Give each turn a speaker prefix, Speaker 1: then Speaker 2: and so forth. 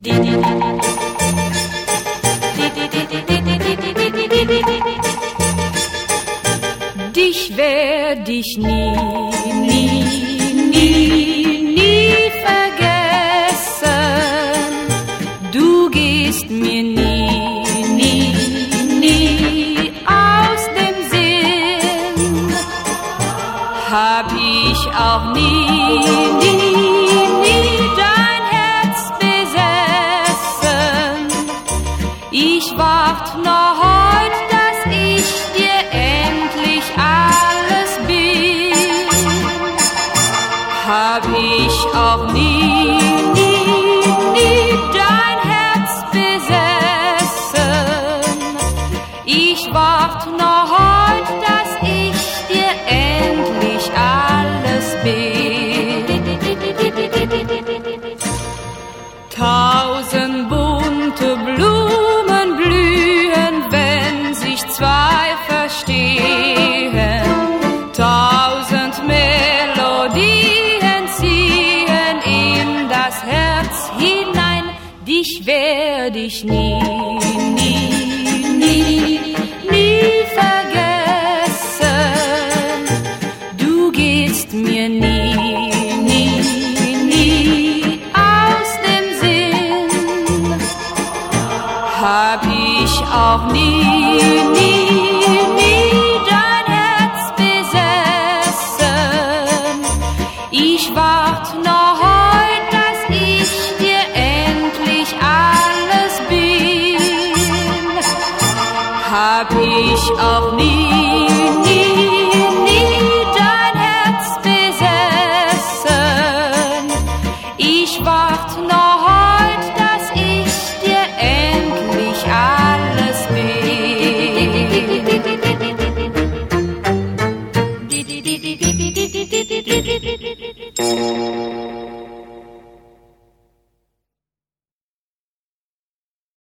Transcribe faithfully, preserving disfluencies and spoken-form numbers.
Speaker 1: Dich werd ich nie, nie, nie, nie vergessen. Du gehst mir nie, nie, nie aus dem Sinn. Hab ich auch nie, nie, nie dein Herz besessen. Ich wart noch heut, dass ich dir endlich alles bin. Hab ich auch nie, nie, nie dein Herz besessen. Ich wart noch heut, dass ich dir endlich alles bin. Tausend bunte Blumen blühen, wenn sich zwei verstehen. Tausend Melodien ziehen in das Herz hinein. Dich werd ich nie, nie, nie, nie vergessen. Du gehst mir nie, nie, nie aus dem Sinn. Hab ich auch nie, nie, nie dein Herz besessen. Ich wart noch heut, dass ich dir endlich alles bin. Hab ich auch nie